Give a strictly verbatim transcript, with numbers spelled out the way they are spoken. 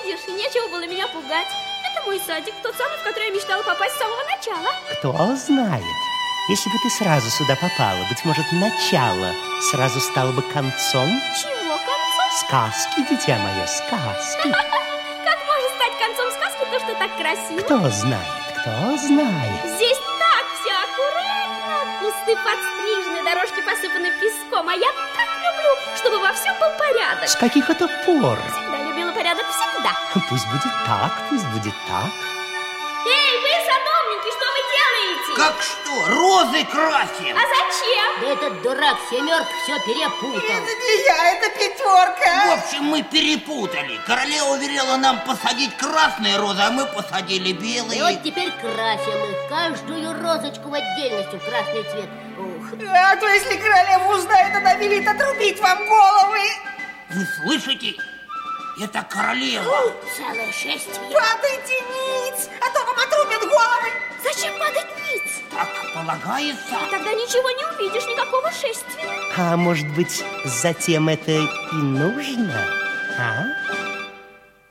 видишь, и нечего было меня пугать. Это мой садик, тот самый, в который я мечтала попасть с самого начала. Кто знает? Если бы ты сразу сюда попала, быть может, начало сразу стало бы концом? Чего концом? Сказки, дитя мое, сказки. Как может стать концом сказки то, что так красиво? Кто знает, кто знает. Здесь так все аккуратно. Кусты подстрижены, дорожки посыпаны песком. А я так люблю, чтобы во всем был порядок. С каких это пор? Всегда любила порядок, всегда. Пусть будет так, пусть будет так. Эй, вы, садовники, что вы делаете? Как что? Розы красим. А зачем? Да этот дурак семерка все перепутал. Это не я, это пятерка. В общем, мы перепутали. Королева велела нам посадить красные розы, а мы посадили белые. И вот теперь красим их, каждую розочку в отдельности в красный цвет. Ух. А то если королева узнает, она велит отрубить вам головы. Вы слышите? Это королева. Целое шествие. Падайте ниц, а то вам отрубят головы. Зачем падать ниц? Так полагается. И тогда ничего не увидишь, никакого шествия. А может быть, затем это и нужно? А?